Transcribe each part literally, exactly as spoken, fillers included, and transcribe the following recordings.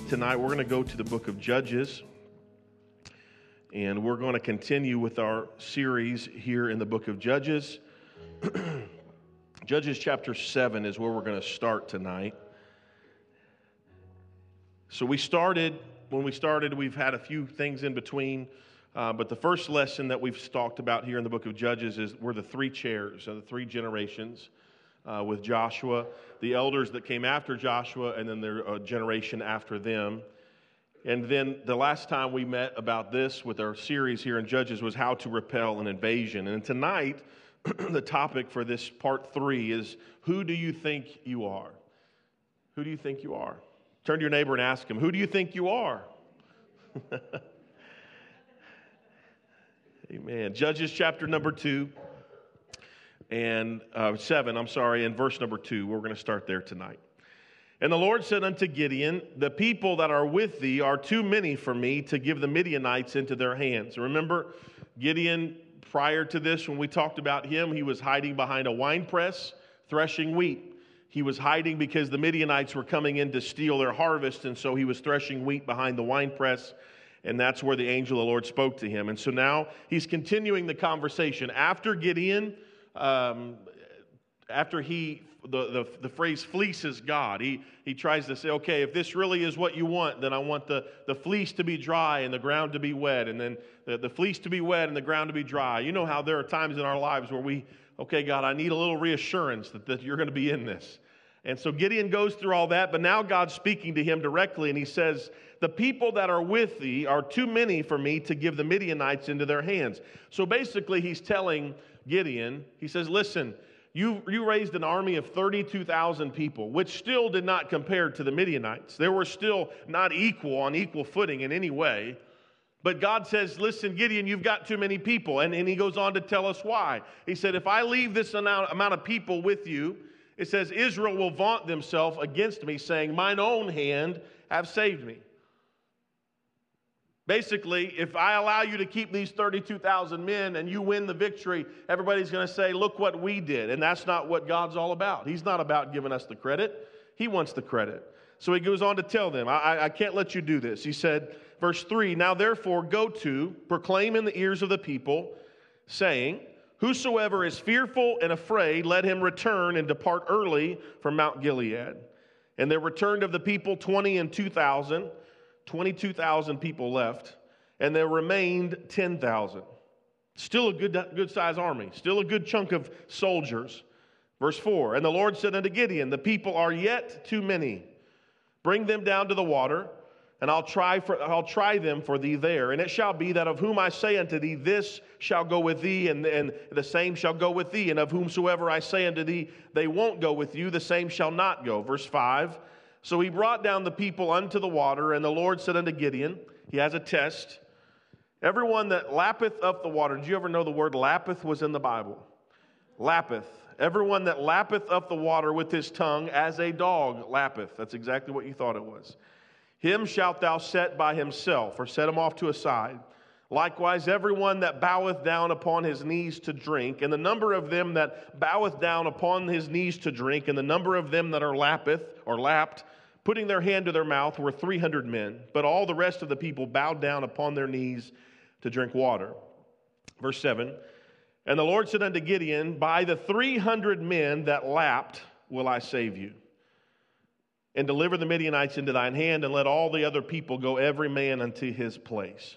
tonight, we're going to go to the book of Judges, and we're going to continue with our series here in the book of Judges. Judges chapter seven is where we're going to start tonight. So we started, when we started, we've had a few things in between, uh, but the first lesson that we've talked about here in the book of Judges is were the three chairs, or the three generations. Uh, with Joshua, the elders that came after Joshua, and then their uh, generation after them. And then the last time we met about this with our series here in Judges was how to repel an invasion. And tonight, the topic for this part three is, who do you think you are? Who do you think you are? Turn to your neighbor and ask him, who do you think you are? Amen. Judges chapter number two. And uh, seven, I'm sorry, in verse number two. We're going to start there tonight. And the Lord said unto Gideon, the people that are with thee are too many for me to give the Midianites into their hands. Remember, Gideon, prior to this, when we talked about him, he was hiding behind a winepress, threshing wheat. He was hiding because the Midianites were coming in to steal their harvest, and so he was threshing wheat behind the winepress, and that's where the angel of the Lord spoke to him. And so now he's continuing the conversation. After Gideon... Um, after he, the, the, the phrase fleeces God, he, he tries to say, okay, if this really is what you want, then I want the, the fleece to be dry and the ground to be wet, and then the, the fleece to be wet and the ground to be dry. You know how there are times in our lives where we, okay, God, I need a little reassurance that, that you're going to be in this. And so Gideon goes through all that, but now God's speaking to him directly, and he says, the people that are with thee are too many for me to give the Midianites into their hands. So basically he's telling Gideon, he says, listen, you, you raised an army of thirty-two thousand people, which still did not compare to the Midianites. They were still not equal on equal footing in any way. But God says, listen, Gideon, you've got too many people. And, and he goes on to tell us why. He said, if I leave this amount, amount of people with you, it says, Israel will vaunt themselves against me, saying, mine own hand have saved me. Basically, if I allow you to keep these thirty-two thousand men and you win the victory, everybody's going to say, look what we did. And that's not what God's all about. He's not about giving us the credit. He wants the credit. So he goes on to tell them, I, I can't let you do this. He said, verse three, now therefore go to, proclaim in the ears of the people, saying, whosoever is fearful and afraid, let him return and depart early from Mount Gilead. And there returned of the people twenty and two thousand. twenty-two thousand people left, and there remained ten thousand. Still a good, good size army, still a good chunk of soldiers. Verse four, and the Lord said unto Gideon, the people are yet too many. Bring them down to the water, and I'll try for I'll try them for thee there. And it shall be that of whom I say unto thee, this shall go with thee, and, and the same shall go with thee. And of whomsoever I say unto thee, they won't go with you, the same shall not go. Verse five, so he brought down the people unto the water, and the Lord said unto Gideon, he has a test, everyone that lappeth up the water. Did you ever know the word lappeth was in the Bible? Lappeth. Everyone that lappeth up the water with his tongue as a dog lappeth. That's exactly what you thought it was. Him shalt thou set by himself, or set him off to a side. Likewise, everyone that boweth down upon his knees to drink, and the number of them that boweth down upon his knees to drink, and the number of them that are lappeth, or lapped, putting their hand to their mouth, were three hundred men. But all the rest of the people bowed down upon their knees to drink water. Verse seven, and the Lord said unto Gideon, by the three hundred men that lapped will I save you, and deliver the Midianites into thine hand, and let all the other people go every man unto his place.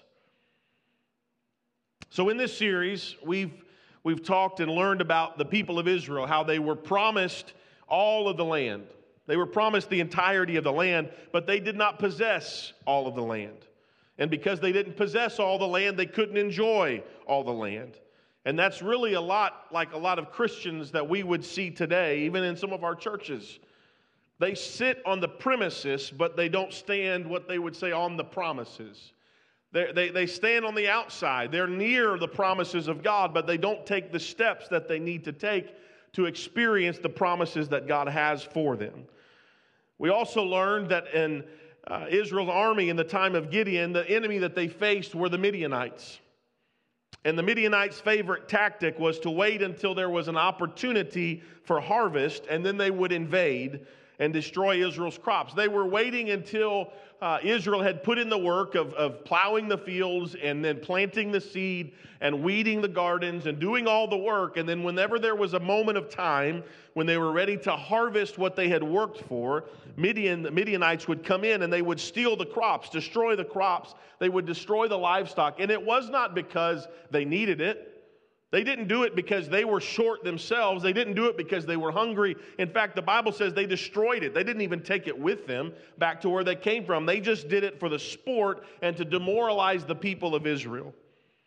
So in this series, we've, we've talked and learned about the people of Israel, how they were promised all of the land. They were promised the entirety of the land, but they did not possess all of the land. And because they didn't possess all the land, they couldn't enjoy all the land. And that's really a lot like a lot of Christians that we would see today, even in some of our churches. They sit on the premises, but they don't stand what they would say on the promises. They, they, they stand on the outside. They're near the promises of God, but they don't take the steps that they need to take to experience the promises that God has for them. We also learned that in uh, Israel's army in the time of Gideon, the enemy that they faced were the Midianites. And the Midianites' favorite tactic was to wait until there was an opportunity for harvest, and then they would invade. and destroy Israel's crops. They were waiting until uh, Israel had put in the work of, of plowing the fields and then planting the seed and weeding the gardens and doing all the work. And then whenever there was a moment of time when they were ready to harvest what they had worked for, Midian, the Midianites would come in and they would steal the crops, destroy the crops. They would destroy the livestock. And it was not because they needed it. They didn't do it because they were short themselves. They didn't do it because they were hungry. In fact, the Bible says they destroyed it. They didn't even take it with them back to where they came from. They just did it for the sport and to demoralize the people of Israel.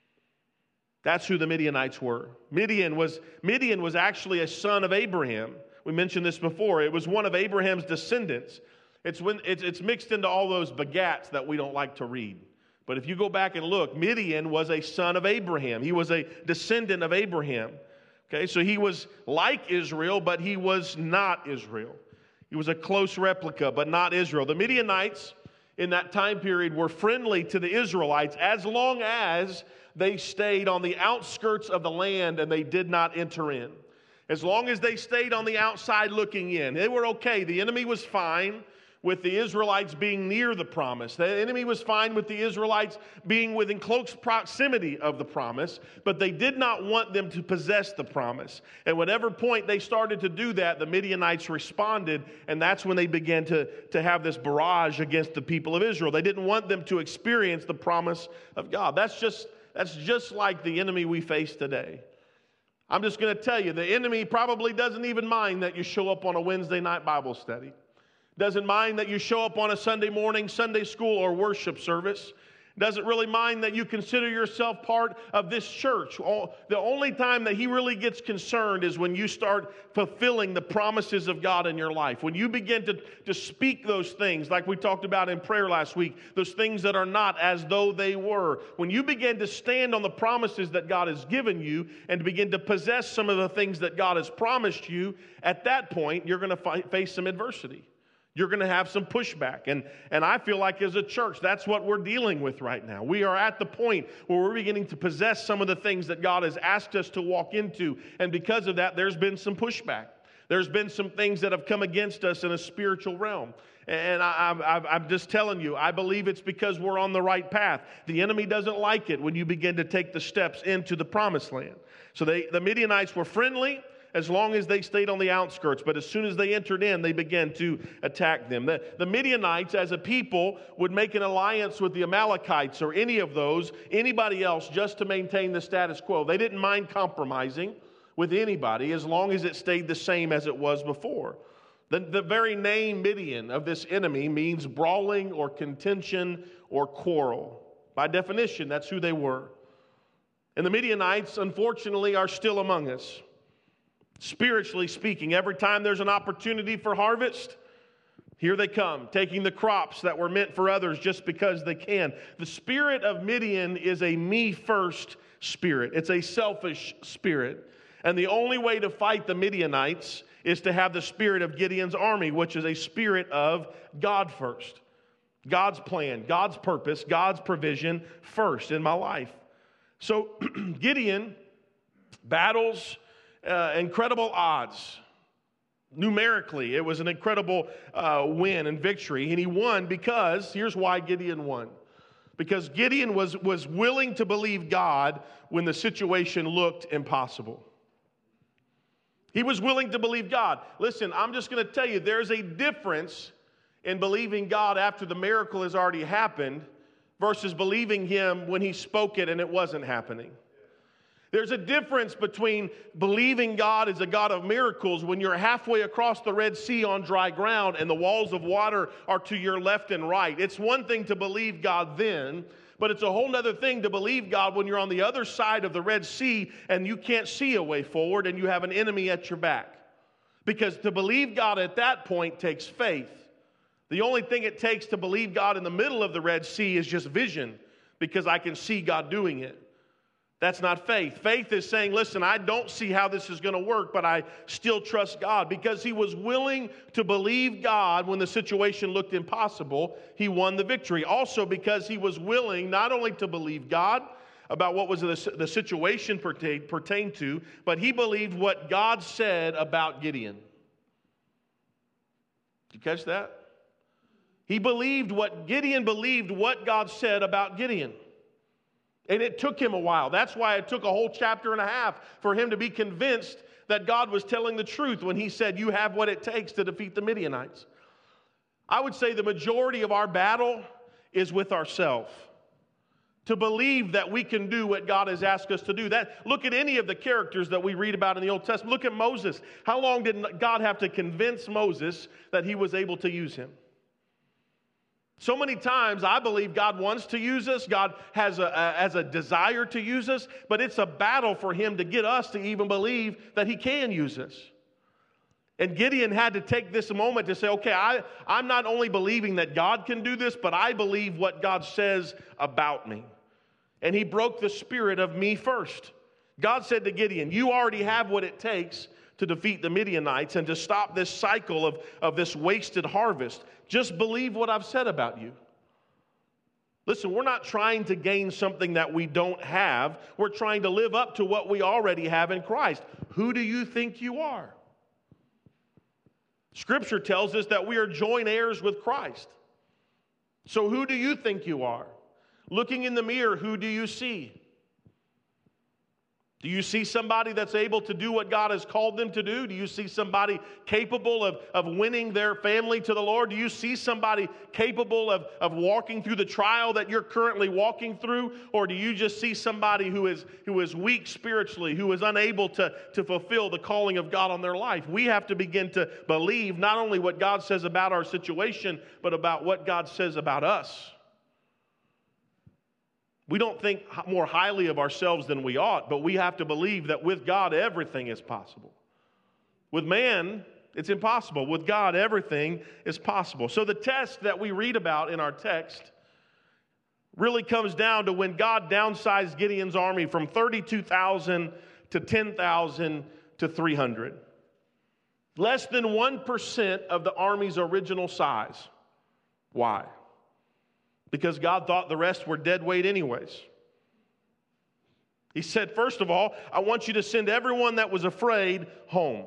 That's who the Midianites were. Midian was, Midian was actually a son of Abraham. We mentioned this before. It was one of Abraham's descendants. It's, when, it's, it's mixed into all those begats that we don't like to read. But if you go back and look, Midian was a son of Abraham. He was a descendant of Abraham. Okay, so he was like Israel, but he was not Israel. He was a close replica, but not Israel. The Midianites in that time period were friendly to the Israelites as long as they stayed on the outskirts of the land and they did not enter in. As long as they stayed on the outside looking in, they were okay. The enemy was fine with the Israelites being near the promise. The enemy was fine with the Israelites being within close proximity of the promise, but they did not want them to possess the promise. At whatever point they started to do that, the Midianites responded, and that's when they began to, to have this barrage against the people of Israel. They didn't want them to experience the promise of God. That's just, that's just like the enemy we face today. I'm just going to tell you, the enemy probably doesn't even mind that you show up on a Wednesday night Bible study. Doesn't mind that you show up on a Sunday morning, Sunday school, or worship service. Doesn't really mind that you consider yourself part of this church. The only time that he really gets concerned is when you start fulfilling the promises of God in your life. When you begin to, to speak those things, like we talked about in prayer last week, those things that are not as though they were. When you begin to stand on the promises that God has given you and begin to possess some of the things that God has promised you, at that point, you're going to fi- face some adversity. You're going to have some pushback. And, and I feel like as a church, that's what we're dealing with right now. We are at the point where we're beginning to possess some of the things that God has asked us to walk into. And because of that, there's been some pushback. There's been some things that have come against us in a spiritual realm. And I, I, I'm just telling you, I believe it's because we're on the right path. The enemy doesn't like it when you begin to take the steps into the promised land. So they, the Midianites were friendly as long as they stayed on the outskirts. But as soon as they entered in, they began to attack them. The, the Midianites, as a people, would make an alliance with the Amalekites or any of those, anybody else, just to maintain the status quo. They didn't mind compromising with anybody as long as it stayed the same as it was before. The, the very name Midian of this enemy means brawling or contention or quarrel. By definition, that's who they were. And the Midianites, unfortunately, are still among us. Spiritually speaking, every time there's an opportunity for harvest, here they come, taking the crops that were meant for others just because they can. The spirit of Midian is a me-first spirit. It's a selfish spirit. And the only way to fight the Midianites is to have the spirit of Gideon's army, which is a spirit of God first. God's plan, God's purpose, God's provision first in my life. So Gideon battles Uh, incredible odds. Numerically, it was an incredible uh, win and victory. And he won because, here's why Gideon won. Because Gideon was, was willing to believe God when the situation looked impossible. He was willing to believe God. Listen, I'm just going to tell you, there's a difference in believing God after the miracle has already happened versus believing Him when He spoke it and it wasn't happening. There's a difference between believing God is a God of miracles when you're halfway across the Red Sea on dry ground and the walls of water are to your left and right. It's one thing to believe God then, but it's a whole other thing to believe God when you're on the other side of the Red Sea and you can't see a way forward and you have an enemy at your back. Because to believe God at that point takes faith. The only thing it takes to believe God in the middle of the Red Sea is just vision, because I can see God doing it. That's not faith. Faith is saying, listen, I don't see how this is going to work, but I still trust God. Because he was willing to believe God when the situation looked impossible, he won the victory. Also because he was willing not only to believe God about what was the, the situation pertain, pertained to, but he believed what God said about Gideon. Did you catch that? He believed what Gideon believed what God said about Gideon. And it took him a while. That's why it took a whole chapter and a half for him to be convinced that God was telling the truth when he said, you have what it takes to defeat the Midianites. I would say the majority of our battle is with ourselves. To believe that we can do what God has asked us to do. That, look at any of the characters that we read about in the Old Testament. Look at Moses. How long did God have to convince Moses that he was able to use him? So many times I believe God wants to use us. God has a, a, has a desire to use us, but it's a battle for him to get us to even believe that he can use us. And Gideon had to take this moment to say, okay, I, I'm not only believing that God can do this, but I believe what God says about me. And he broke the spirit of me first. God said to Gideon, you already have what it takes to defeat the Midianites and to stop this cycle of, of this wasted harvest. Just believe what I've said about you. Listen, we're not trying to gain something that we don't have. We're trying to live up to what we already have in Christ. Who do you think you are? Scripture tells us that we are joint heirs with Christ. So who do you think you are? Looking in the mirror, who do you see? Do you see somebody that's able to do what God has called them to do? Do you see somebody capable of, of winning their family to the Lord? Do you see somebody capable of, of walking through the trial that you're currently walking through? Or do you just see somebody who is, who is weak spiritually, who is unable to, to fulfill the calling of God on their life? We have to begin to believe not only what God says about our situation, but about what God says about us. We don't think more highly of ourselves than we ought, but we have to believe that with God, everything is possible. With man, it's impossible. With God, everything is possible. So the test that we read about in our text really comes down to when God downsized Gideon's army from thirty-two thousand to ten thousand to three hundred. Less than one percent of the army's original size. Why? Because God thought the rest were dead weight anyways. He said, first of all, I want you to send everyone that was afraid home.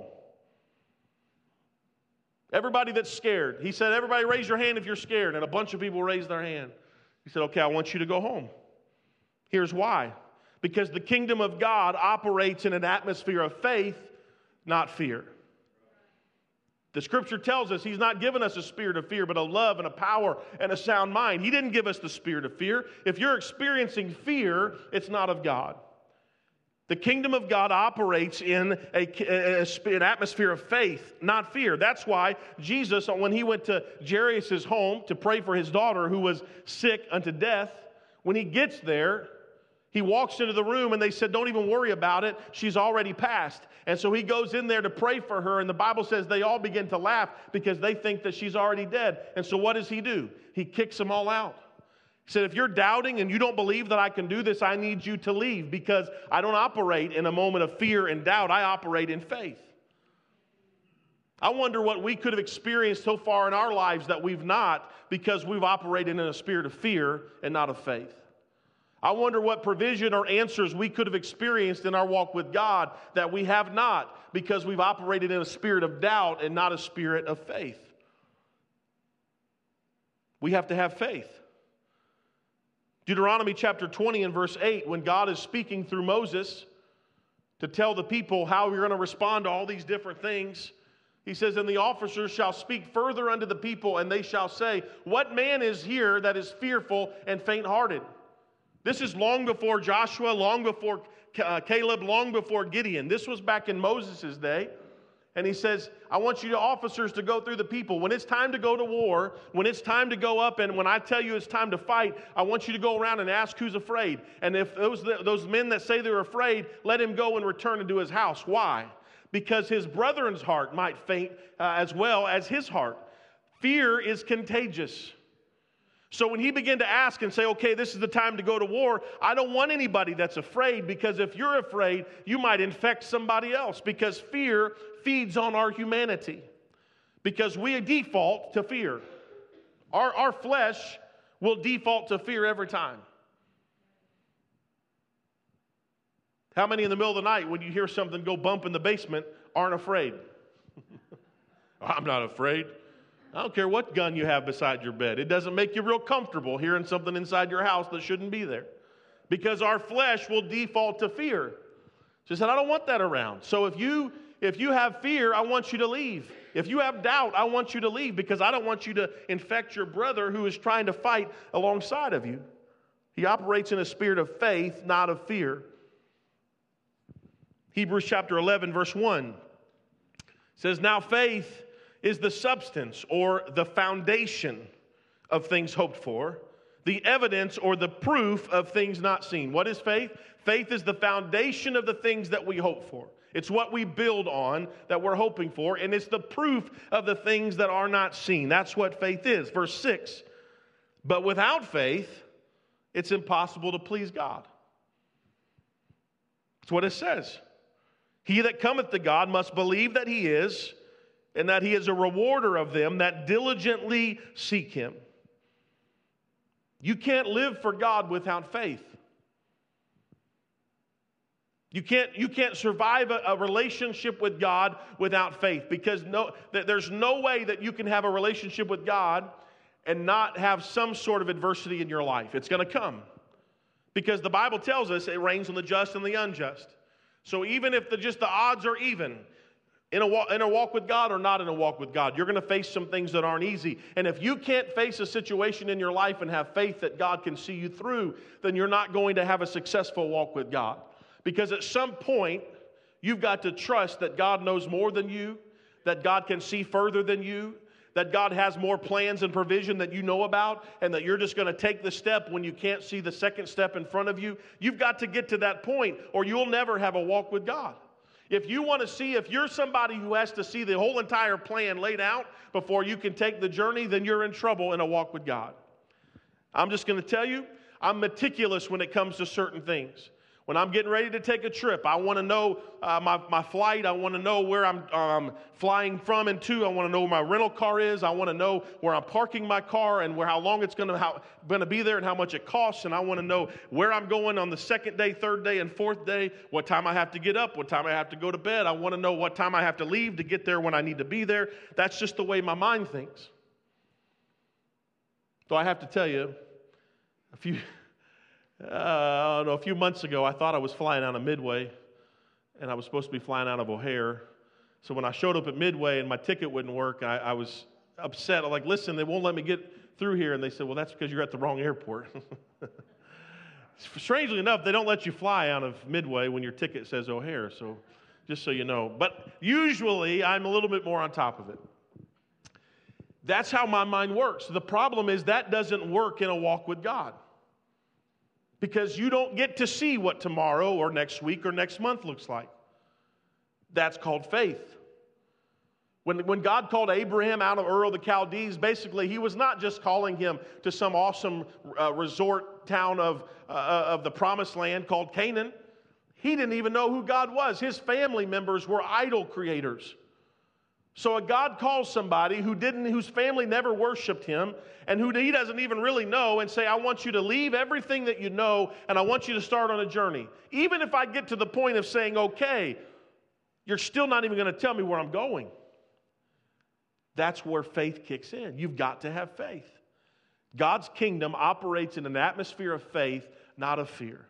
Everybody that's scared. He said, everybody raise your hand if you're scared. And a bunch of people raised their hand. He said, okay, I want you to go home. Here's why. Because the kingdom of God operates in an atmosphere of faith, not fear. The scripture tells us he's not given us a spirit of fear, but a love and a power and a sound mind. He didn't give us the spirit of fear. If you're experiencing fear, it's not of God. The kingdom of God operates in a, a, a, an atmosphere of faith, not fear. That's why Jesus, when he went to Jairus' home to pray for his daughter who was sick unto death, when he gets there, he walks into the room and they said, don't even worry about it. She's already passed. And so he goes in there to pray for her. And the Bible says they all begin to laugh because they think that she's already dead. And so what does he do? He kicks them all out. He said, if you're doubting and you don't believe that I can do this, I need you to leave because I don't operate in a moment of fear and doubt. I operate in faith. I wonder what we could have experienced so far in our lives that we've not because we've operated in a spirit of fear and not of faith. I wonder what provision or answers we could have experienced in our walk with God that we have not because we've operated in a spirit of doubt and not a spirit of faith. We have to have faith. Deuteronomy chapter twenty and verse eight, when God is speaking through Moses to tell the people how we're going to respond to all these different things, he says, and the officers shall speak further unto the people, and they shall say, what man is here that is fearful and faint-hearted? This is long before Joshua, long before uh, Caleb, long before Gideon. This was back in Moses' day. And he says, I want you to officers to go through the people. When it's time to go to war, when it's time to go up, and when I tell you it's time to fight, I want you to go around and ask who's afraid. And if those, those men that say they're afraid, let him go and return into his house. Why? Because his brethren's heart might faint uh, as well as his heart. Fear is contagious. So when he began to ask and say, okay, this is the time to go to war, I don't want anybody that's afraid, because if you're afraid, you might infect somebody else, because fear feeds on our humanity, because we default to fear. Our, our flesh will default to fear every time. How many in the middle of the night, when you hear something go bump in the basement, aren't afraid? I'm not afraid. I don't care what gun you have beside your bed. It doesn't make you real comfortable hearing something inside your house that shouldn't be there. Because our flesh will default to fear. She said, I don't want that around. So if you if you have fear, I want you to leave. If you have doubt, I want you to leave because I don't want you to infect your brother who is trying to fight alongside of you. He operates in a spirit of faith, not of fear. Hebrews chapter eleven, verse one says, now faith is the substance or the foundation of things hoped for, the evidence or the proof of things not seen. What is faith? Faith is the foundation of the things that we hope for. It's what we build on that we're hoping for, and it's the proof of the things that are not seen. That's what faith is. Verse six, but without faith, it's impossible to please God. That's what it says. He that cometh to God must believe that he is, and that he is a rewarder of them that diligently seek him. You can't live for God without faith. You can't, you can't survive a, a relationship with God without faith, because no, there's no way that you can have a relationship with God and not have some sort of adversity in your life. It's going to come. Because the Bible tells us it rains on the just and the unjust. So even if the, just the odds are even, in a, walk, in a walk with God or not in a walk with God, you're going to face some things that aren't easy. And if you can't face a situation in your life and have faith that God can see you through, then you're not going to have a successful walk with God. Because at some point, you've got to trust that God knows more than you, that God can see further than you, that God has more plans and provision that you know about, and that you're just going to take the step when you can't see the second step in front of you. You've got to get to that point, or you'll never have a walk with God. If you want to see, if you're somebody who has to see the whole entire plan laid out before you can take the journey, then you're in trouble in a walk with God. I'm just going to tell you, I'm meticulous when it comes to certain things. When I'm getting ready to take a trip, I want to know uh, my, my flight. I want to know where I'm um, flying from and to. I want to know where my rental car is. I want to know where I'm parking my car and where how long it's going to how, going to be there and how much it costs. And I want to know where I'm going on the second day, third day, and fourth day, what time I have to get up, what time I have to go to bed. I want to know what time I have to leave to get there when I need to be there. That's just the way my mind thinks. So I have to tell you, a few... Uh, I don't know, a few months ago, I thought I was flying out of Midway, and I was supposed to be flying out of O'Hare. So when I showed up at Midway and my ticket wouldn't work, I, I was upset. I'm like, listen, they won't let me get through here. And they said, well, that's because you're at the wrong airport. Strangely enough, they don't let you fly out of Midway when your ticket says O'Hare, so just so you know. But usually, I'm a little bit more on top of it. That's how my mind works. The problem is that doesn't work in a walk with God. Because you don't get to see what tomorrow or next week or next month looks like. That's called faith. When, when God called Abraham out of Ur of the Chaldees, basically he was not just calling him to some awesome uh, resort town of, uh, of the promised land called Canaan. He didn't even know who God was. His family members were idol creators. So a God calls somebody who didn't, whose family never worshiped him, and who he doesn't even really know, and say, I want you to leave everything that you know, and I want you to start on a journey. Even if I get to the point of saying, okay, you're still not even going to tell me where I'm going. That's where faith kicks in. You've got to have faith. God's kingdom operates in an atmosphere of faith, not of fear.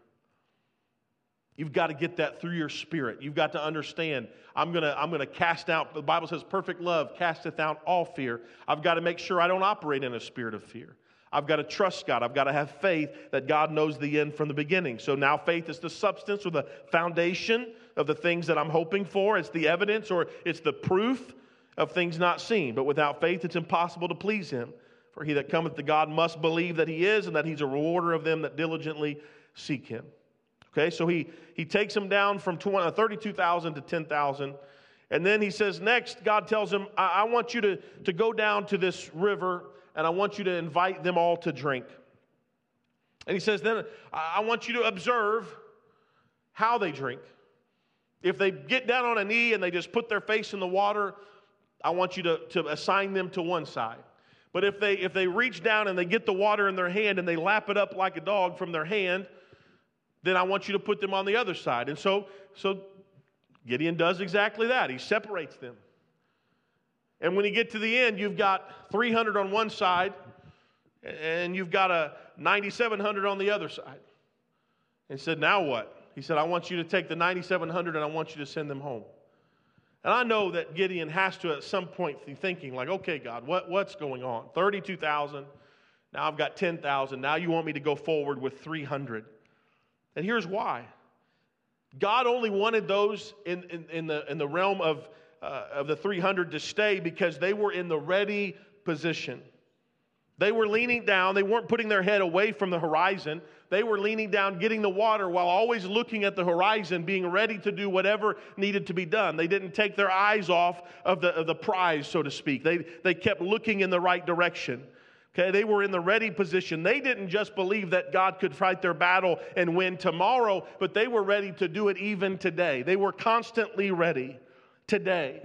You've got to get that through your spirit. You've got to understand, I'm going to I'm going to cast out, the Bible says, perfect love casteth out all fear. I've got to make sure I don't operate in a spirit of fear. I've got to trust God. I've got to have faith that God knows the end from the beginning. So now faith is the substance or the foundation of the things that I'm hoping for. It's the evidence or it's the proof of things not seen. But without faith, it's impossible to please him. For he that cometh to God must believe that he is, and that he's a rewarder of them that diligently seek him. Okay, so he, he takes him down from thirty-two thousand to ten thousand. And then he says, next, God tells him, I, I want you to, to go down to this river, and I want you to invite them all to drink. And he says, then I, I want you to observe how they drink. If they get down on a knee and they just put their face in the water, I want you to, to assign them to one side. But if they if they reach down and they get the water in their hand and they lap it up like a dog from their hand, then I want you to put them on the other side. And so, so Gideon does exactly that. He separates them. And when you get to the end, you've got three hundred on one side, and you've got a ninety-seven hundred on the other side. And he said, now what? He said, I want you to take the ninety-seven hundred and I want you to send them home. And I know that Gideon has to at some point be thinking like, okay, God, what, what's going on? thirty-two thousand, now I've got ten thousand, now you want me to go forward with three hundred. And here's why. God only wanted those in, in, in, the, in the realm of, uh, of the three hundred to stay because they were in the ready position. They were leaning down. They weren't putting their head away from the horizon. They were leaning down, getting the water while always looking at the horizon, being ready to do whatever needed to be done. They didn't take their eyes off of the, of the prize, so to speak. They, they kept looking in the right direction. Okay, they were in the ready position. They didn't just believe that God could fight their battle and win tomorrow, but they were ready to do it even today. They were constantly ready today.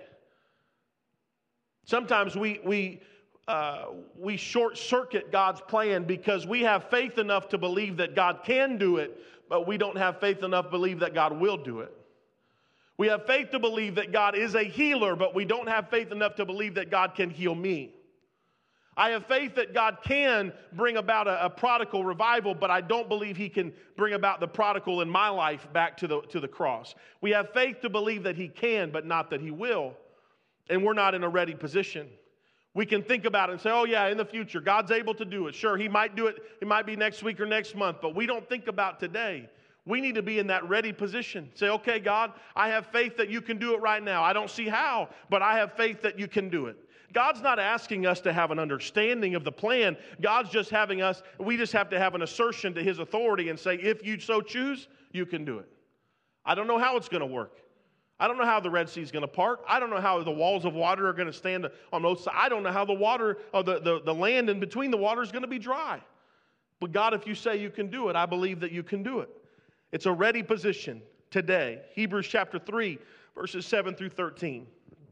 Sometimes we we uh, we short circuit God's plan because we have faith enough to believe that God can do it, but we don't have faith enough to believe that God will do it. We have faith to believe that God is a healer, but we don't have faith enough to believe that God can heal me. I have faith that God can bring about a, a prodigal revival, but I don't believe He can bring about the prodigal in my life back to the, to the cross. We have faith to believe that He can, but not that He will. And we're not in a ready position. We can think about it and say, oh yeah, in the future, God's able to do it. Sure, He might do it. It might be next week or next month, but we don't think about today. We need to be in that ready position. Say, okay, God, I have faith that you can do it right now. I don't see how, but I have faith that you can do it. God's not asking us to have an understanding of the plan. God's just having us, we just have to have an assertion to His authority and say, if you so choose, you can do it. I don't know how it's going to work. I don't know how the Red Sea is going to part. I don't know how the walls of water are going to stand on both sides. I don't know how the water, or the, the, the land in between the water is going to be dry. But God, if you say you can do it, I believe that you can do it. It's a ready position today. Hebrews chapter three, verses seven through thirteen.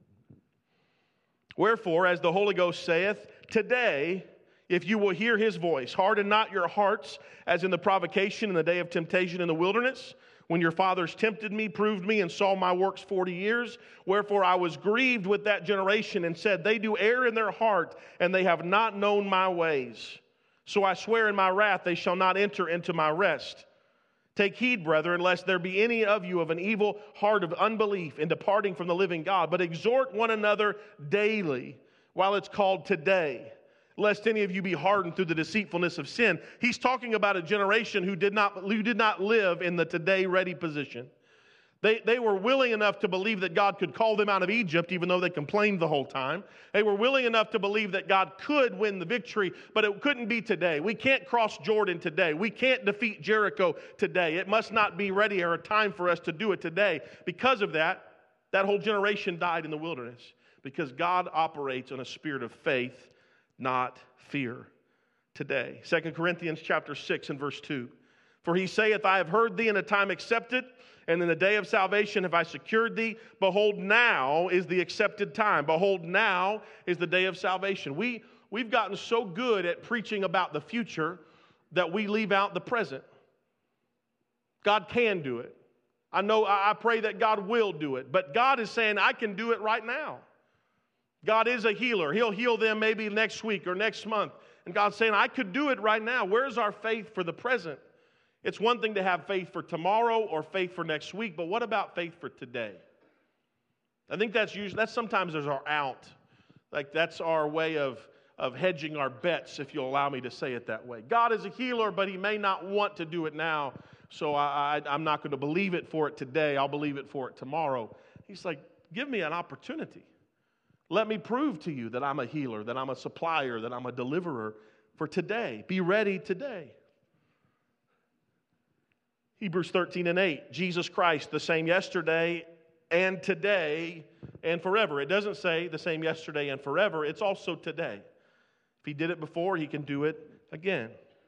Wherefore, as the Holy Ghost saith, today, if you will hear His voice, harden not your hearts as in the provocation in the day of temptation in the wilderness, when your fathers tempted me, proved me, and saw my works forty years. Wherefore I was grieved with that generation and said, they do err in their heart, and they have not known my ways. So I swear in my wrath, they shall not enter into my rest. Take heed, brethren, lest there be any of you of an evil heart of unbelief in departing from the living God, but exhort one another daily while it's called today, lest any of you be hardened through the deceitfulness of sin. He's talking about a generation who did not, who did not live in the today ready position. They, they were willing enough to believe that God could call them out of Egypt, even though they complained the whole time. They were willing enough to believe that God could win the victory, but it couldn't be today. We can't cross Jordan today. We can't defeat Jericho today. It must not be ready or a time for us to do it today. Because of that, that whole generation died in the wilderness, because God operates on a spirit of faith, not fear today. Second Corinthians chapter six and verse two. For He saith, I have heard thee in a time accepted, and in the day of salvation have I secured thee. Behold, now is the accepted time. Behold, now is the day of salvation. We, we've gotten so good at preaching about the future that we leave out the present. God can do it. I know, I pray that God will do it. But God is saying, I can do it right now. God is a healer. He'll heal them maybe next week or next month. And God's saying, I could do it right now. Where's our faith for the present? It's one thing to have faith for tomorrow or faith for next week, but what about faith for today? I think that's usually, that's sometimes there's our out. Like that's our way of, of hedging our bets, if you'll allow me to say it that way. God is a healer, but He may not want to do it now, so I, I, I'm not going to believe it for it today. I'll believe it for it tomorrow. He's like, give me an opportunity. Let me prove to you that I'm a healer, that I'm a supplier, that I'm a deliverer for today. Be ready today. Hebrews thirteen and eight, Jesus Christ, the same yesterday and today and forever. It doesn't say the same yesterday and forever. It's also today. If He did it before, He can do it again.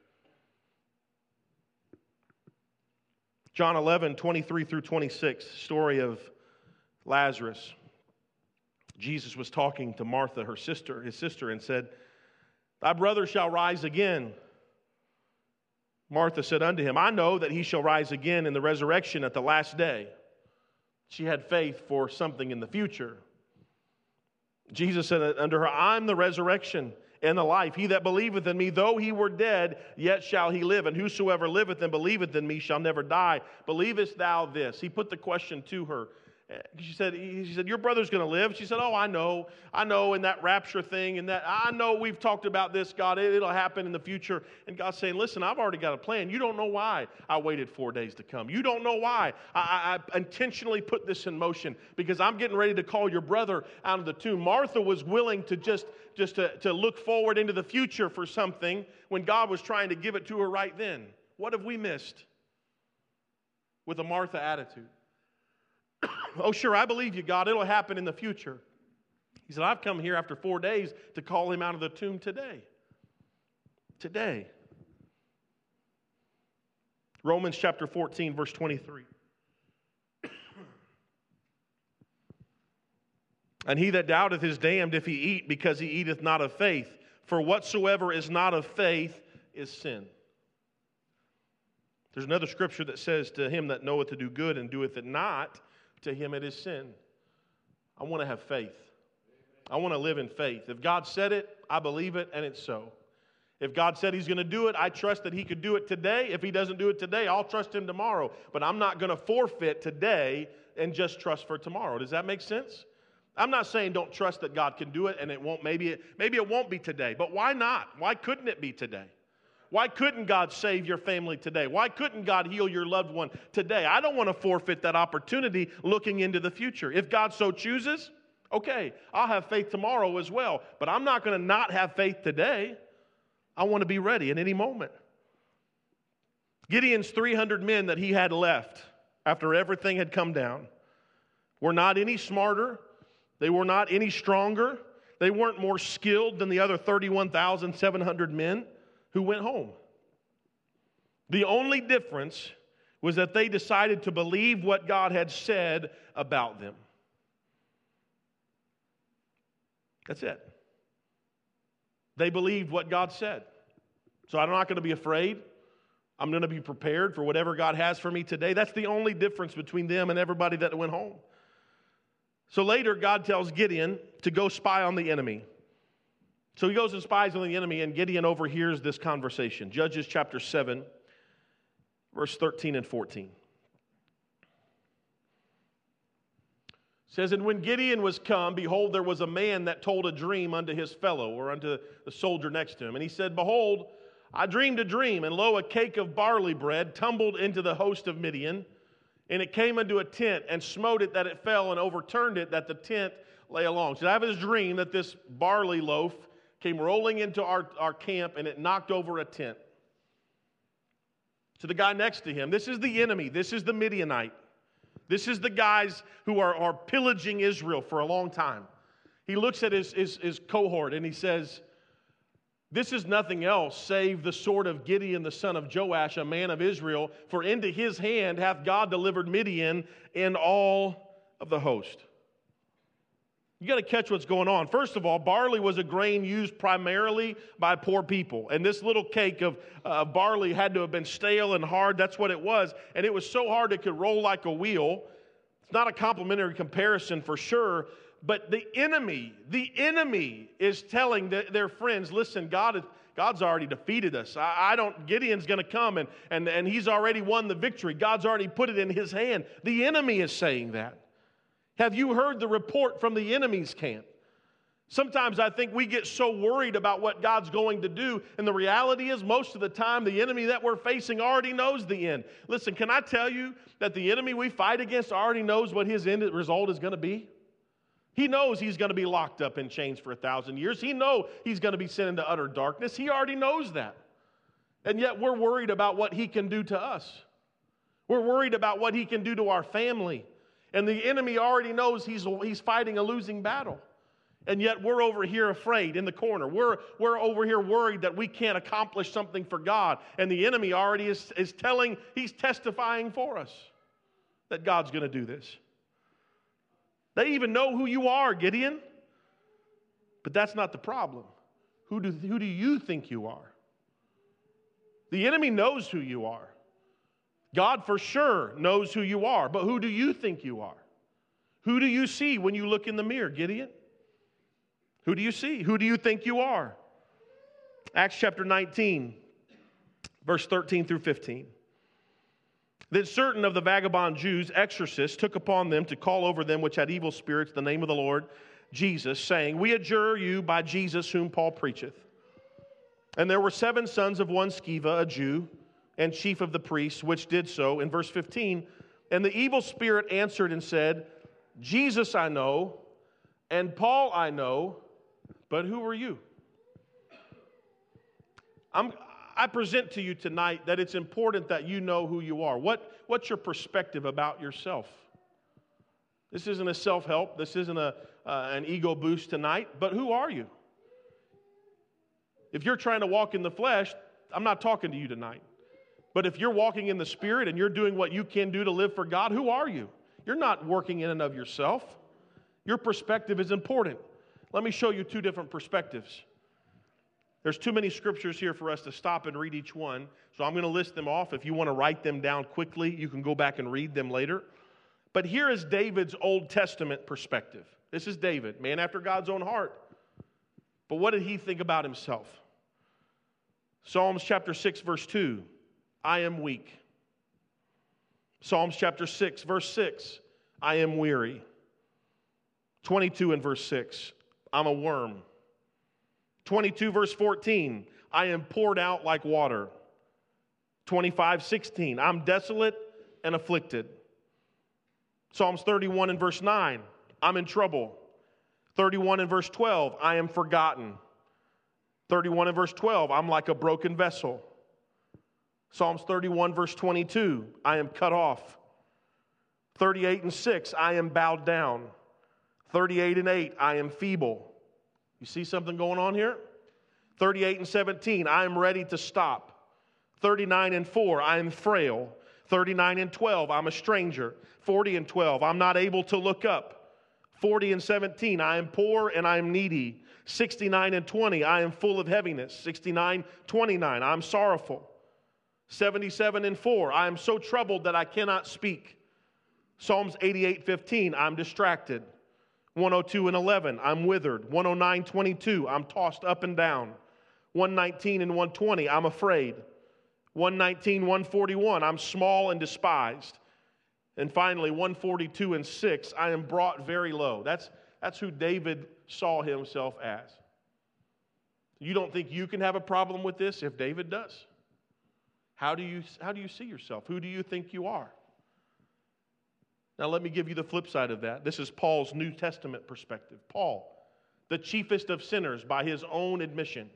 John eleven, twenty-three through twenty-six, story of Lazarus. Jesus was talking to Martha, her sister, his sister, and said, thy brother shall rise again. Martha said unto him, I know that he shall rise again in the resurrection at the last day. She had faith for something in the future. Jesus said unto her, I'm the resurrection and the life. He that believeth in me, though he were dead, yet shall he live. And whosoever liveth and believeth in me shall never die. Believest thou this? He put the question to her. She said, he said, your brother's going to live. She said, oh, I know. I know in that rapture thing and that, I know we've talked about this, God. It, it'll happen in the future. And God's saying, listen, I've already got a plan. You don't know why I waited four days to come. You don't know why I, I, I intentionally put this in motion, because I'm getting ready to call your brother out of the tomb. Martha was willing to just, just to, to look forward into the future for something when God was trying to give it to her right then. What have we missed with a Martha attitude? Oh, sure, I believe you, God. It'll happen in the future. He said, I've come here after four days to call him out of the tomb today. Today. Romans chapter fourteen, verse twenty-three. And he that doubteth is damned if he eat, because he eateth not of faith. For whatsoever is not of faith is sin. There's another scripture that says, to him that knoweth to do good and doeth it not, to him it is sin. I want to have faith. I want to live in faith. If God said it, I believe it, and it's so. If God said he's going to do it, I trust that he could do it today. If he doesn't do it today, I'll trust him tomorrow. But I'm not going to forfeit today and just trust for tomorrow. Does that make sense? I'm not saying don't trust that God can do it, and it won't. Maybe it, maybe it won't be today. But why not? Why couldn't it be today? Why couldn't God save your family today? Why couldn't God heal your loved one today? I don't want to forfeit that opportunity looking into the future. If God so chooses, okay, I'll have faith tomorrow as well. But I'm not going to not have faith today. I want to be ready at any moment. Gideon's three hundred men that he had left after everything had come down were not any smarter. They were not any stronger. They weren't more skilled than the other thirty-one thousand seven hundred men who went home. The only difference was that they decided to believe what God had said about them. That's it. They believed what God said. So I'm not going to be afraid. I'm going to be prepared for whatever God has for me today. That's the only difference between them and everybody that went home. So later, God tells Gideon to go spy on the enemy. So he goes and spies on the enemy, and Gideon overhears this conversation. Judges chapter seven, verse thirteen and fourteen. It says, and when Gideon was come, behold, there was a man that told a dream unto his fellow, or unto the soldier next to him. And he said, behold, I dreamed a dream, and lo, a cake of barley bread tumbled into the host of Midian, and it came unto a tent, and smote it that it fell, and overturned it that the tent lay along. So I have this dream that this barley loaf came rolling into our, our camp, and it knocked over a tent. To the guy next to him, this is the enemy. This is the Midianite. This is the guys who are, are pillaging Israel for a long time. He looks at his, his, his cohort, and he says, this is nothing else save the sword of Gideon, the son of Joash, a man of Israel. For into his hand hath God delivered Midian and all of the host. You got to catch what's going on. First of all, barley was a grain used primarily by poor people. And this little cake of uh, barley had to have been stale and hard. That's what it was. And it was so hard it could roll like a wheel. It's not a complimentary comparison for sure. But the enemy, the enemy is telling the, their friends, listen, God is, God's already defeated us. I, I don't, Gideon's going to come and, and, and he's already won the victory. God's already put it in his hand. The enemy is saying that. Have you heard the report from the enemy's camp? Sometimes I think we get so worried about what God's going to do, and the reality is most of the time the enemy that we're facing already knows the end. Listen, can I tell you that the enemy we fight against already knows what his end result is going to be? He knows he's going to be locked up in chains for a thousand years. He knows he's going to be sent into utter darkness. He already knows that. And yet we're worried about what he can do to us. We're worried about what he can do to our family. And the enemy already knows he's, he's fighting a losing battle. And yet we're over here afraid in the corner. We're, we're over here worried that we can't accomplish something for God. And the enemy already is, is telling, he's testifying for us that God's going to do this. They even know who you are, Gideon. But that's not the problem. Who do, who do you think you are? The enemy knows who you are. God for sure knows who you are, but who do you think you are? Who do you see when you look in the mirror, Gideon? Who do you see? Who do you think you are? Acts chapter nineteen, verse thirteen through fifteen. Then certain of the vagabond Jews, exorcists, took upon them to call over them which had evil spirits the name of the Lord Jesus, saying, We adjure you by Jesus whom Paul preacheth. And there were seven sons of one Sceva, a Jew, and chief of the priests, which did so. In verse fifteen, and the evil spirit answered and said, Jesus I know, and Paul I know, but who are you? I'm, I present to you tonight that it's important that you know who you are. What, what's your perspective about yourself? This isn't a self-help. This isn't a, uh, an ego boost tonight, but who are you? If you're trying to walk in the flesh, I'm not talking to you tonight. But if you're walking in the Spirit and you're doing what you can do to live for God, who are you? You're not working in and of yourself. Your perspective is important. Let me show you two different perspectives. There's too many scriptures here for us to stop and read each one, so I'm going to list them off. If you want to write them down quickly, you can go back and read them later. But here is David's Old Testament perspective. This is David, man after God's own heart. But what did he think about himself? Psalms chapter six, verse two, I am weak. Psalms chapter six, verse six, I am weary. twenty-two and verse six, I'm a worm. twenty-two verse fourteen, I am poured out like water. twenty-five sixteen, I'm desolate and afflicted. Psalms thirty-one and verse nine, I'm in trouble. thirty-one and verse twelve, I am forgotten. thirty-one and verse twelve, I'm like a broken vessel. Psalms thirty-one verse twenty-two, I am cut off. thirty-eight and six, I am bowed down. thirty-eight and eight, I am feeble. You see something going on here? thirty-eight and seventeen, I am ready to stop. thirty-nine and four, I am frail. thirty-nine and twelve, I'm a stranger. forty and twelve, I'm not able to look up. forty and seventeen, I am poor and I am needy. sixty-nine and twenty, I am full of heaviness. sixty-nine, twenty-nine, I'm sorrowful. seventy-seven and four, I am so troubled that I cannot speak. Psalms eighty-eight, fifteen, I'm distracted. one oh two and eleven, I'm withered. one oh nine, twenty-two, I'm tossed up and down. one nineteen and one twenty, I'm afraid. one nineteen, one forty-one, I'm small and despised. And finally, one forty-two and six, I am brought very low. That's, that's who David saw himself as. You don't think you can have a problem with this if David does? How do you, how do you see yourself? Who do you think you are? Now, let me give you the flip side of that. This is Paul's New Testament perspective. Paul, the chiefest of sinners by his own admission.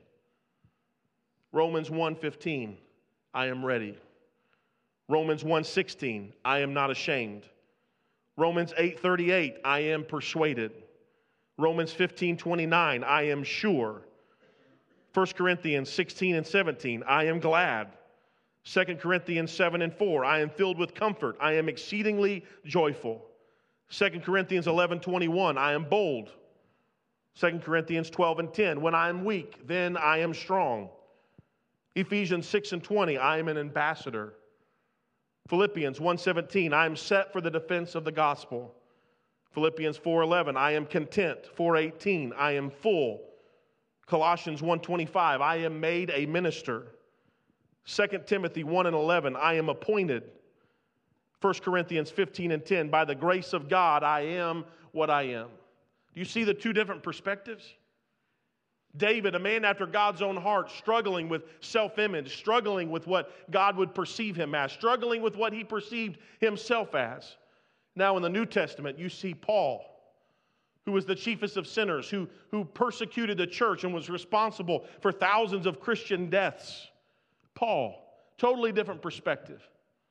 Romans one fifteen, I am ready. Romans one sixteen, I am not ashamed. Romans eight thirty-eight, I am persuaded. Romans fifteen twenty-nine, I am sure. First Corinthians sixteen and seventeen, I am glad. Second Corinthians seven and four, I am filled with comfort. I am exceedingly joyful. Second Corinthians eleven twenty-one, I am bold. Second Corinthians twelve and ten, when I am weak, then I am strong. Ephesians six and twenty, I am an ambassador. Philippians one seventeen, I am set for the defense of the gospel. Philippians four eleven, I am content. four eighteen, I am full. Colossians one twenty-five, I am made a minister. Second Timothy one and eleven, I am appointed. First Corinthians fifteen and ten, by the grace of God, I am what I am. Do you see the two different perspectives? David, a man after God's own heart, struggling with self-image, struggling with what God would perceive him as, struggling with what he perceived himself as. Now in the New Testament, you see Paul, who was the chiefest of sinners, who, who persecuted the church and was responsible for thousands of Christian deaths. Paul, totally different perspective.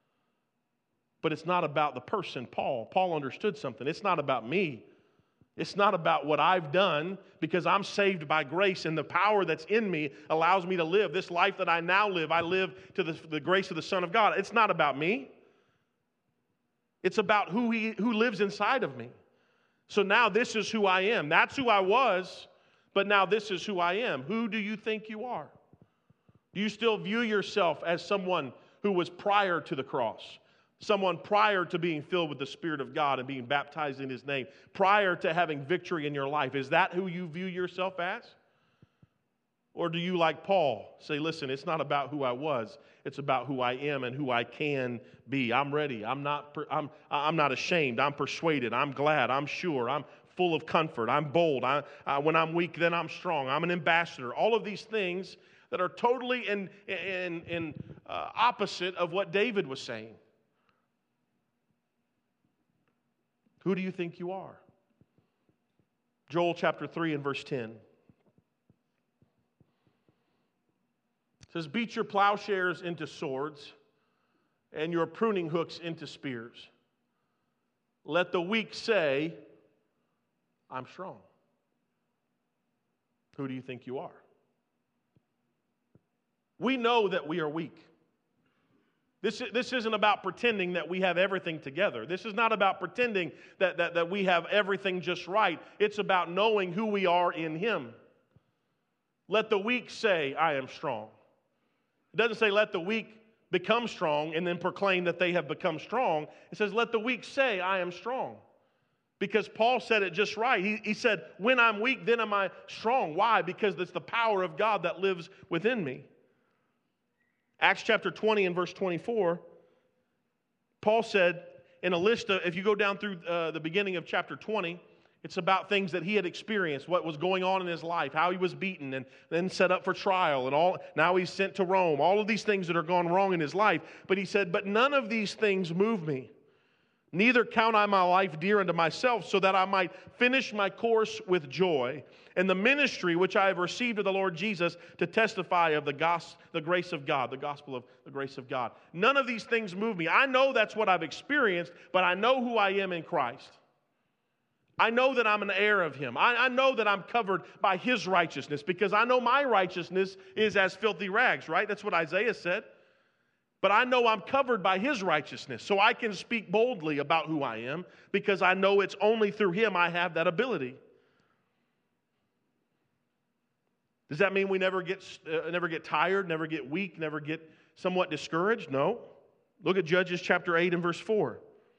But it's not about the person, Paul. Paul understood something. It's not about me. It's not about what I've done, because I'm saved by grace and the power that's in me allows me to live. This life that I now live, I live to the, the grace of the Son of God. It's not about me. It's about who he, who lives inside of me. So now this is who I am. That's who I was, but now this is who I am. Who do you think you are? Do you still view yourself as someone who was prior to the cross, Someone prior to being filled with the Spirit of God and being baptized in His name, prior to having victory in your life. Is that who you view yourself as? Or do you, like Paul, say, listen, it's not about who I was. It's about who I am and who I can be. I'm ready. I'm not, I'm, I'm not ashamed. I'm persuaded. I'm glad. I'm sure. I'm full of comfort. I'm bold. I, I, when I'm weak, then I'm strong. I'm an ambassador. All of these things that are totally in, in, in uh, opposite of what David was saying. Who do you think you are? Joel chapter three and verse ten. It says, beat your plowshares into swords and your pruning hooks into spears. Let the weak say, I'm strong. Who do you think you are? We know that we are weak. This, this isn't about pretending that we have everything together. This is not about pretending that, that, that we have everything just right. It's about knowing who we are in Him. Let the weak say, I am strong. It doesn't say let the weak become strong and then proclaim that they have become strong. It says let the weak say, I am strong. Because Paul said it just right. He, he said, when I'm weak, then am I strong. Why? Because it's the power of God that lives within me. Acts chapter twenty and verse twenty-four, Paul said in a list of, if you go down through uh, the beginning of chapter twenty, it's about things that he had experienced, what was going on in his life, how he was beaten and then set up for trial, and all. Now he's sent to Rome, all of these things that are gone wrong in his life. But he said, but none of these things move me. Neither count I my life dear unto myself, so that I might finish my course with joy, and the ministry which I have received of the Lord Jesus to testify of the gos- the grace of God, the gospel of the grace of God. None of these things move me. I know that's what I've experienced, but I know who I am in Christ. I know that I'm an heir of Him. I, I know that I'm covered by His righteousness, because I know my righteousness is as filthy rags, right? That's what Isaiah said. But I know I'm covered by His righteousness, so I can speak boldly about who I am, because I know it's only through Him I have that ability. Does that mean we never get, uh, never get tired, never get weak, never get somewhat discouraged? No. Look at Judges chapter eight and verse four.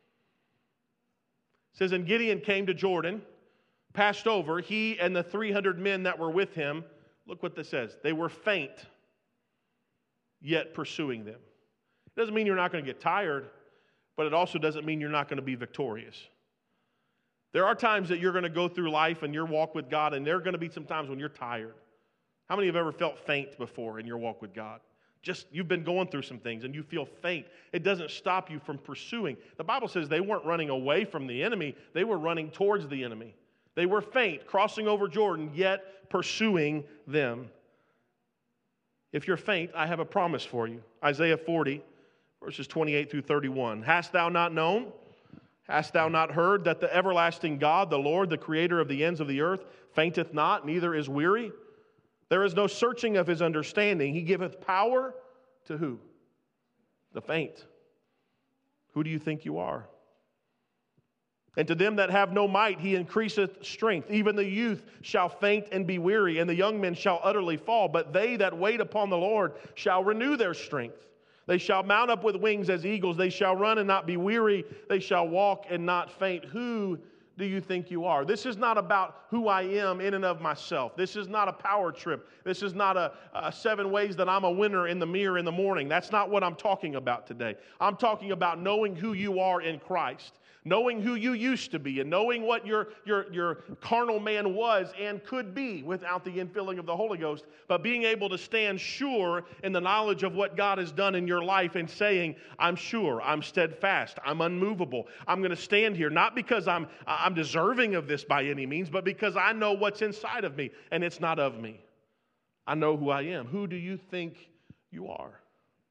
It says, and Gideon came to Jordan, passed over, he and the three hundred men that were with him. Look what this says. They were faint, yet pursuing them. It doesn't mean you're not going to get tired, but it also doesn't mean you're not going to be victorious. There are times that you're going to go through life and your walk with God, and there are going to be some times when you're tired. How many have ever felt faint before in your walk with God? Just, you've been going through some things and you feel faint. It doesn't stop you from pursuing. The Bible says they weren't running away from the enemy. They were running towards the enemy. They were faint, crossing over Jordan, yet pursuing them. If you're faint, I have a promise for you. Isaiah forty, verses twenty-eight through thirty-one. Hast thou not known? Hast thou not heard that the everlasting God, the Lord, the creator of the ends of the earth, fainteth not, neither is weary? There is no searching of His understanding. He giveth power to who? The faint. Who do you think you are? And to them that have no might, He increaseth strength. Even the youth shall faint and be weary, and the young men shall utterly fall. But they that wait upon the Lord shall renew their strength. They shall mount up with wings as eagles. They shall run and not be weary. They shall walk and not faint. Who do you think you are? This is not about who I am in and of myself. This is not a power trip. This is not a, a seven ways that I'm a winner in the mirror in the morning. That's not what I'm talking about today. I'm talking about knowing who you are in Christ. Knowing who you used to be and knowing what your, your, your carnal man was and could be without the infilling of the Holy Ghost, but being able to stand sure in the knowledge of what God has done in your life and saying, I'm sure, I'm steadfast, I'm unmovable. I'm going to stand here, not because I'm, I'm deserving of this by any means, but because I know what's inside of me and it's not of me. I know who I am. Who do you think you are?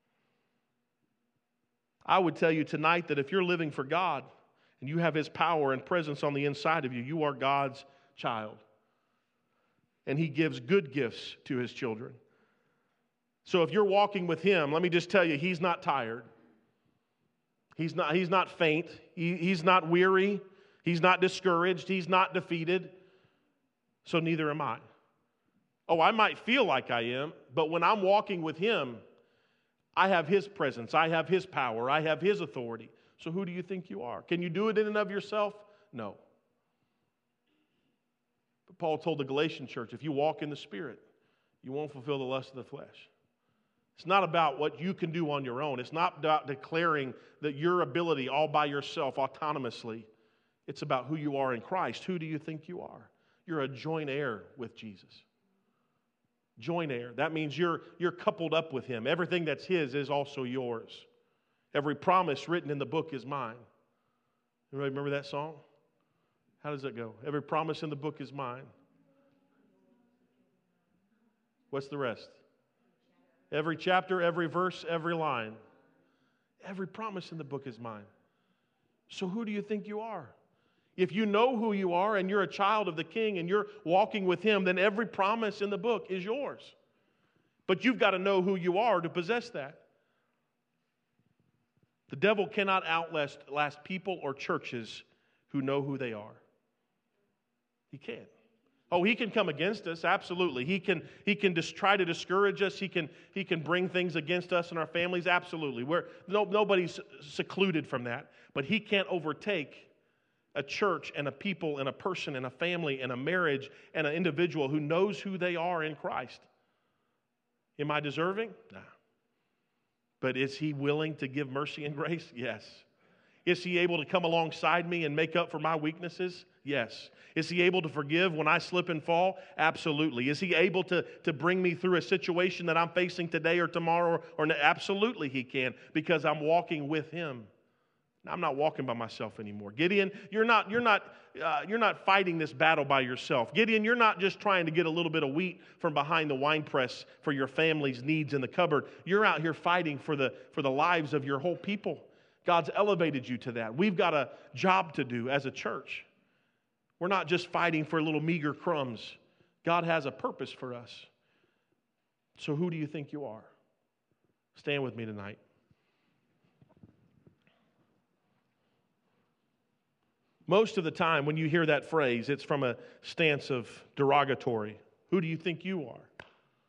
I would tell you tonight that if you're living for God, and you have His power and presence on the inside of you, you are God's child. And He gives good gifts to His children. So if you're walking with Him, let me just tell you, He's not tired. He's not, he's not faint. He, he's not weary. He's not discouraged. He's not defeated. So neither am I. Oh, I might feel like I am, but when I'm walking with Him, I have His presence. I have His power. I have His authority. So who do you think you are? Can you do it in and of yourself? No. But Paul told the Galatian church, if you walk in the Spirit, you won't fulfill the lust of the flesh. It's not about what you can do on your own. It's not about declaring that your ability all by yourself, autonomously. It's about who you are in Christ. Who do you think you are? You're a joint heir with Jesus. Joint heir. That means you're, you're coupled up with Him. Everything that's His is also yours. Every promise written in the book is mine. Everybody remember that song? How does that go? Every promise in the book is mine. What's the rest? Every chapter, every verse, every line. Every promise in the book is mine. So who do you think you are? If you know who you are and you're a child of the King and you're walking with Him, then every promise in the book is yours. But you've got to know who you are to possess that. The devil cannot outlast last people or churches who know who they are. He can't. Oh, he can come against us, absolutely. He can, he can just try to discourage us. He can, he can bring things against us and our families, absolutely. We're, no, nobody's secluded from that. But he can't overtake a church and a people and a person and a family and a marriage and an individual who knows who they are in Christ. Am I deserving? No. But is He willing to give mercy and grace? Yes. Is He able to come alongside me and make up for my weaknesses? Yes. Is He able to forgive when I slip and fall? Absolutely. Is He able to, to bring me through a situation that I'm facing today or tomorrow? Or, or absolutely He can, because I'm walking with Him. I'm not walking by myself anymore. Gideon, you're not, you're not, uh, you're not fighting this battle by yourself. Gideon, you're not just trying to get a little bit of wheat from behind the winepress for your family's needs in the cupboard. You're out here fighting for the, for the lives of your whole people. God's elevated you to that. We've got a job to do as a church. We're not just fighting for little meager crumbs. God has a purpose for us. So who do you think you are? Stand with me tonight. Most of the time when you hear that phrase, it's from a stance of derogatory. Who do you think you are?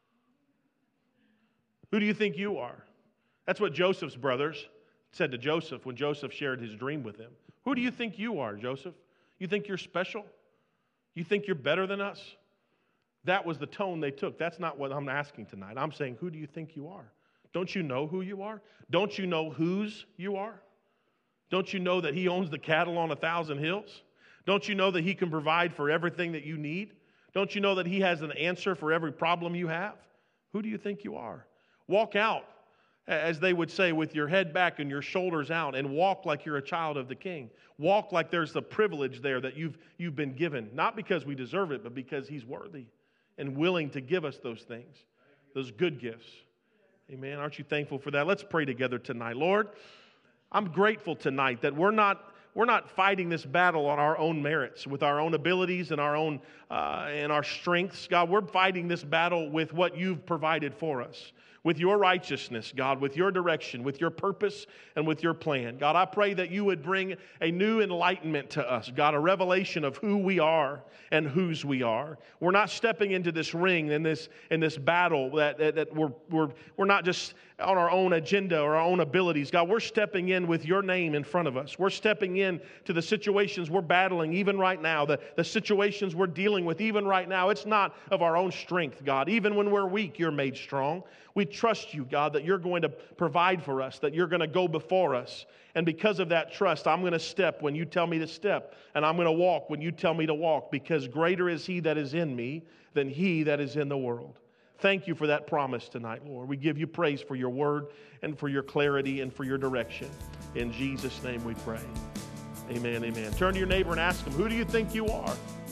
Who do you think you are? That's what Joseph's brothers said to Joseph when Joseph shared his dream with him. Who do you think you are, Joseph? You think you're special? You think you're better than us? That was the tone they took. That's not what I'm asking tonight. I'm saying, who do you think you are? Don't you know who you are? Don't you know whose you are? Don't you know that He owns the cattle on a thousand hills? Don't you know that He can provide for everything that you need? Don't you know that He has an answer for every problem you have? Who do you think you are? Walk out, as they would say, with your head back and your shoulders out, and walk like you're a child of the King. Walk like there's the privilege there that you've, you've been given, not because we deserve it, but because He's worthy and willing to give us those things, those good gifts. Amen. Aren't you thankful for that? Let's pray together tonight. Lord, I'm grateful tonight that we're not we're not fighting this battle on our own merits, with our own abilities and our own uh, and our strengths. God, we're fighting this battle with what You've provided for us, with Your righteousness, God, with Your direction, with Your purpose, and with Your plan. God, I pray that You would bring a new enlightenment to us, God, a revelation of who we are and whose we are. We're not stepping into this ring, in this in this battle that, that, that we're, we're, we're not just on our own agenda or our own abilities. God, we're stepping in with Your name in front of us. We're stepping in to the situations we're battling even right now, the, the situations we're dealing with even right now. It's not of our own strength, God. Even when we're weak, You're made strong. We trust You, God, that You're going to provide for us, that You're going to go before us. And because of that trust, I'm going to step when You tell me to step, and I'm going to walk when You tell me to walk, because greater is He that is in me than he that is in the world. Thank You for that promise tonight, Lord. We give You praise for Your word and for Your clarity and for Your direction. In Jesus' name we pray. Amen, amen. Turn to your neighbor and ask him, who do you think you are?